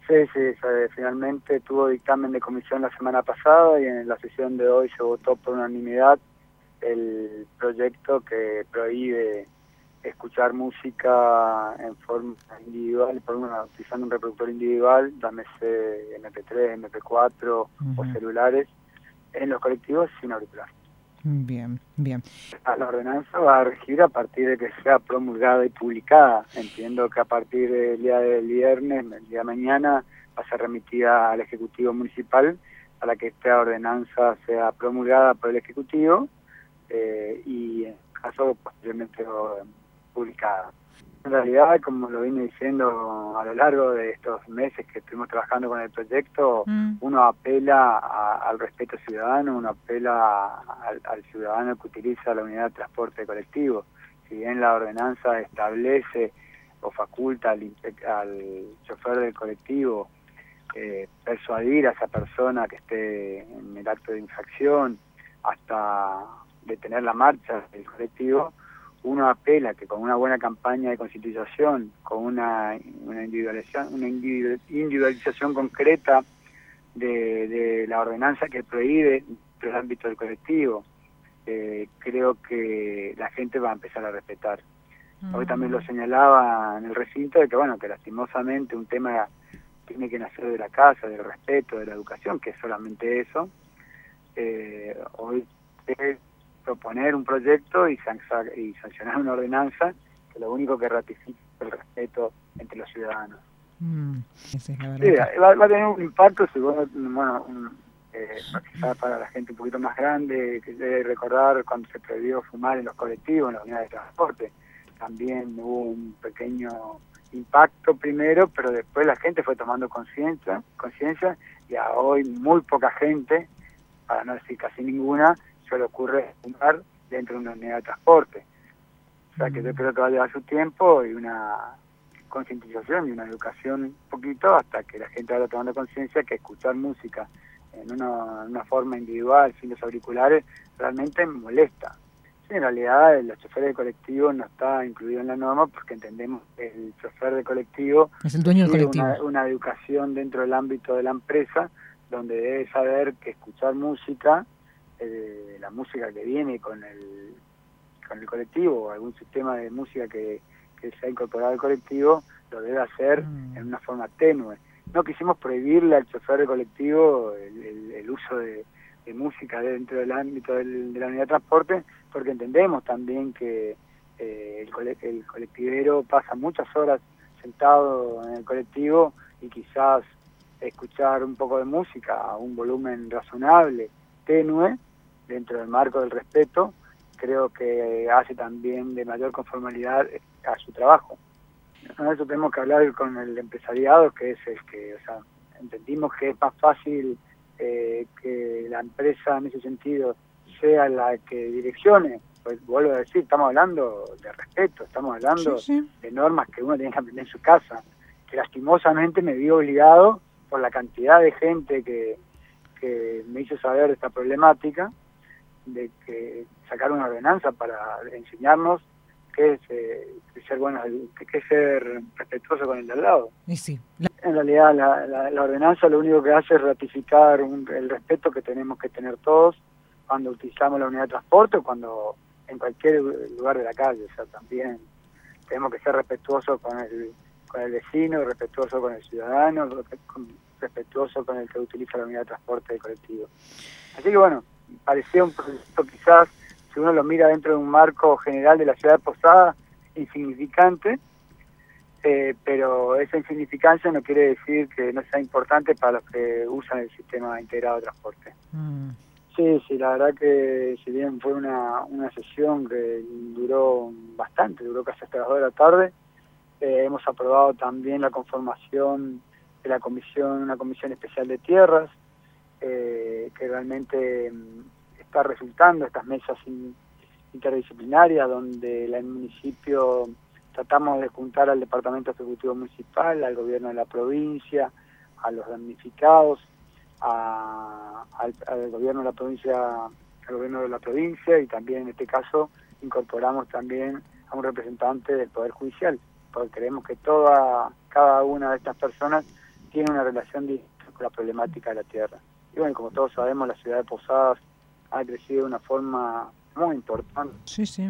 Finalmente tuvo dictamen de comisión la semana pasada y en la sesión de hoy se votó por unanimidad el proyecto que prohíbe escuchar música en forma individual, utilizando un reproductor individual, llámese MP3, MP4 o celulares, en los colectivos sin auricular. Bien. La ordenanza va a regir a partir de que sea promulgada y publicada. Entiendo que a partir del día del viernes, el día de mañana, va a ser remitida al Ejecutivo Municipal para que esta ordenanza sea promulgada por el Ejecutivo y en caso posteriormente publicada. En realidad, como lo vine diciendo a lo largo de estos meses que estuvimos trabajando con el proyecto, uno apela al respeto ciudadano, uno apela al ciudadano que utiliza la unidad de transporte colectivo. Si bien la ordenanza establece o faculta al chofer del colectivo persuadir a esa persona que esté en el acto de infracción hasta detener la marcha del colectivo, uno apela que con una buena campaña de concientización, con una individualización concreta de la ordenanza que prohíbe el ámbito del colectivo, creo que la gente va a empezar a respetar. Hoy también lo señalaba en el recinto de que, bueno, que lastimosamente un tema tiene que nacer de la casa, del respeto, de la educación, que es solamente eso. Hoy es proponer un proyecto y sancionar una ordenanza que lo único que ratifica es el respeto entre los ciudadanos. Esa es la verdad. Sí, va a tener un impacto, quizás para la gente un poquito más grande, que debe recordar cuando se prohibió fumar en los colectivos, en las unidades de transporte. También hubo un pequeño impacto primero, pero después la gente fue tomando conciencia y a hoy muy poca gente, para no decir casi ninguna, se le ocurre fumar dentro de una unidad de transporte. O sea que yo creo que va a llevar su tiempo y una concientización y una educación un poquito hasta que la gente vaya tomando conciencia que escuchar música en una forma individual, sin los auriculares, realmente molesta. Sí, en realidad los choferes de colectivo no está incluido en la norma porque entendemos que el chofer de colectivo es el dueño del colectivo. Una educación dentro del ámbito de la empresa donde debe saber que escuchar música, la música que viene con el colectivo o algún sistema de música que se ha incorporado al colectivo, lo debe hacer en una forma tenue. No quisimos prohibirle al chofer de colectivo el uso de música dentro del ámbito de la unidad de transporte, porque entendemos también que el colectivero pasa muchas horas sentado en el colectivo y quizás escuchar un poco de música a un volumen razonable, tenue, dentro del marco del respeto, creo que hace también de mayor conformidad a su trabajo. Nosotros tenemos que hablar con el empresariado, que es el que, entendimos que es más fácil que la empresa en ese sentido sea la que direccione. Pues vuelvo a decir, estamos hablando de respeto, estamos hablando de normas que uno tiene que aprender en su casa, que lastimosamente me vi obligado por la cantidad de gente que me hizo saber de esta problemática, de que sacar una ordenanza para enseñarnos qué es ser bueno, qué es ser respetuoso con el de al lado. Y sí. En realidad la ordenanza lo único que hace es ratificar el respeto que tenemos que tener todos cuando utilizamos la unidad de transporte o cuando en cualquier lugar de la calle. O sea, también tenemos que ser respetuosos con el vecino, respetuosos con el ciudadano, respetuosos con el que utiliza la unidad de transporte colectivo. Así que bueno, parecía un proyecto quizás, si uno lo mira dentro de un marco general de la ciudad de Posadas, insignificante, pero esa insignificancia no quiere decir que no sea importante para los que usan el sistema integrado de transporte. Sí, la verdad que si bien fue una sesión que duró bastante, duró casi hasta las 2 de la tarde, hemos aprobado también la conformación de una comisión especial de tierras, que realmente está resultando estas mesas interdisciplinarias donde el municipio tratamos de juntar al Departamento Ejecutivo Municipal, al gobierno de la provincia, a los damnificados, al gobierno de la provincia y también en este caso incorporamos también a un representante del Poder Judicial, porque creemos que cada una de estas personas tiene una relación directa con la problemática de la tierra. Y bueno, como todos sabemos, la ciudad de Posadas ha crecido de una forma muy importante. Sí, sí.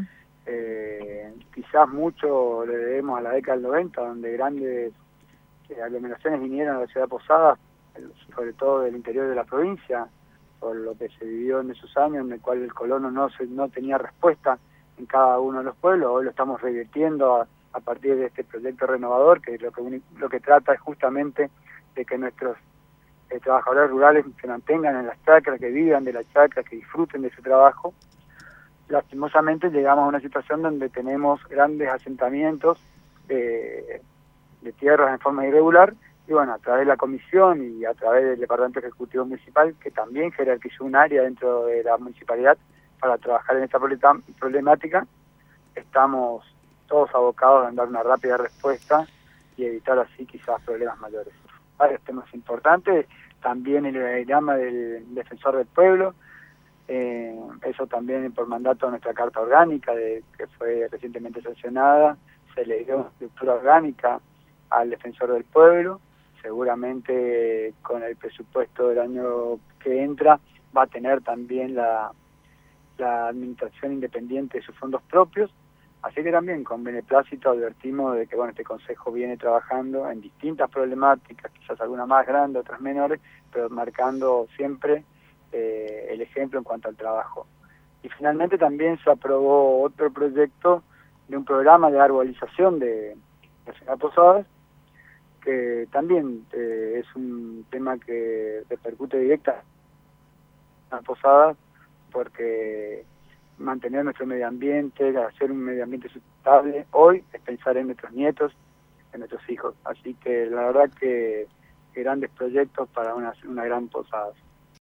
Quizás mucho le debemos a la década del 90, donde grandes aglomeraciones vinieron a la ciudad de Posadas, sobre todo del interior de la provincia, por lo que se vivió en esos años, en el cual el colono no tenía respuesta en cada uno de los pueblos. Hoy lo estamos revirtiendo a partir de este proyecto renovador, que lo que trata es justamente de que nuestros trabajadores rurales se mantengan en las chacras, que vivan de las chacras, que disfruten de su trabajo. Lastimosamente llegamos a una situación donde tenemos grandes asentamientos de tierras en forma irregular, y bueno, a través de la comisión y a través del Departamento Ejecutivo Municipal, que también jerarquizó un área dentro de la municipalidad para trabajar en esta problemática, estamos todos abocados a dar una rápida respuesta y evitar así quizás problemas mayores. Varios temas importantes, también el llama del defensor del pueblo, eso también por mandato de nuestra Carta Orgánica, que fue recientemente sancionada, se le dio estructura orgánica al defensor del pueblo. Seguramente con el presupuesto del año que entra va a tener también la administración independiente de sus fondos propios, así que también con beneplácito advertimos de que bueno, este consejo viene trabajando en distintas problemáticas, quizás algunas más grandes, otras menores, pero marcando siempre el ejemplo en cuanto al trabajo. Y finalmente también se aprobó otro proyecto de un programa de arbolización de la ciudad de Posadas, que también es un tema que repercute directa a Posadas, porque mantener nuestro medio ambiente, hacer un medio ambiente sustentable hoy es pensar en nuestros nietos, en nuestros hijos. Así que la verdad que grandes proyectos para una gran Posadas.